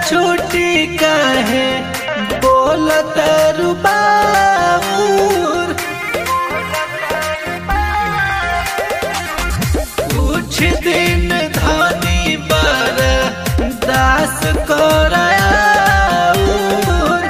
छुट्टी काहे बोलत रुबाऊर। कुछ दिन धनी बर्दाश्त कराऊर।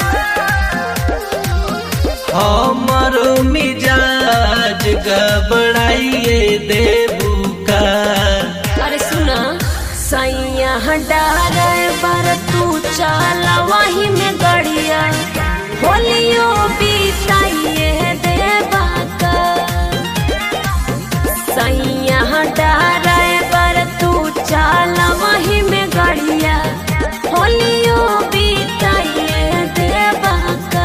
हमरो मिजाज गबड़ाइए देबू का। अरे सुना सैया डारे बर तू चला वही में गड़िया होलियो बीताइए देवा का। सैया डारे बर तू चला वही में गड़िया होलियो बीताइए देवा का।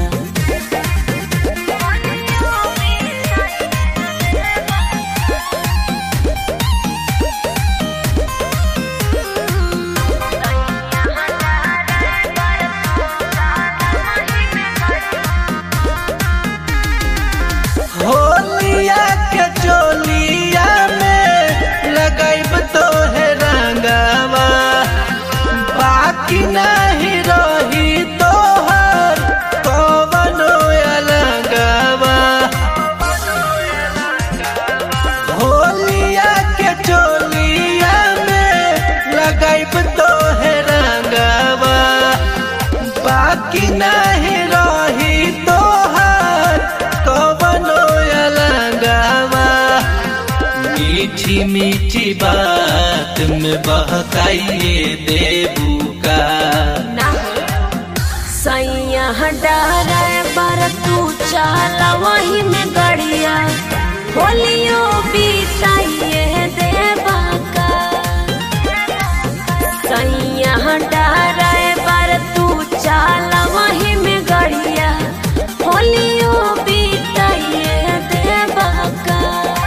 होलिया के चोलिया में लगाइब तो है रंगवा। बाकी नहीं रही तोहर कवनो अलगवा। होलिया के चोलिया में लगाइब तो है रंगवा। बाकी नहीं रही तोहर कवनो अलगवा। मीठी मीठी बात में बहकाइए देबू का। सैया डारे बर तू चला वही में गड़िया होलियो बीताइए देवा का। सैया डारे बर तू चला वही में गड़िया होलियो बीताइए देवा का।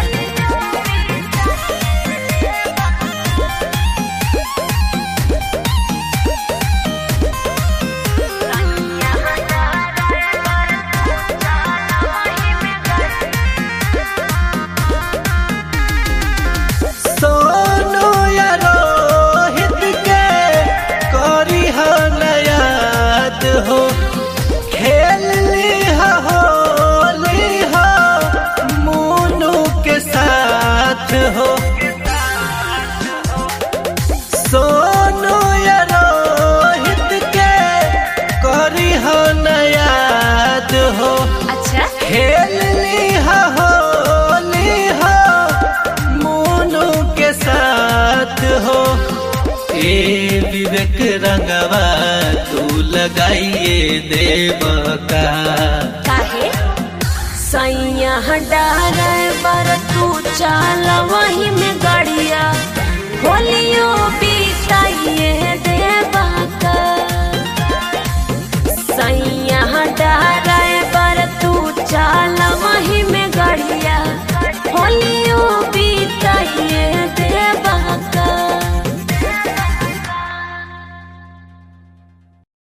सोनू या रोहित के करी हो याद हो। खेल ली होली हो मोनू के साथ हो। सोनू या रोहित के करी हो याद हो। अच्छा खेल ली होली हो मोनू के साथ हो। ए विवेक रंगवा तू लगाइए देव का। काहे सैया डारे बर तू चला वही में गड़िया होलियो बीताइए देवा का।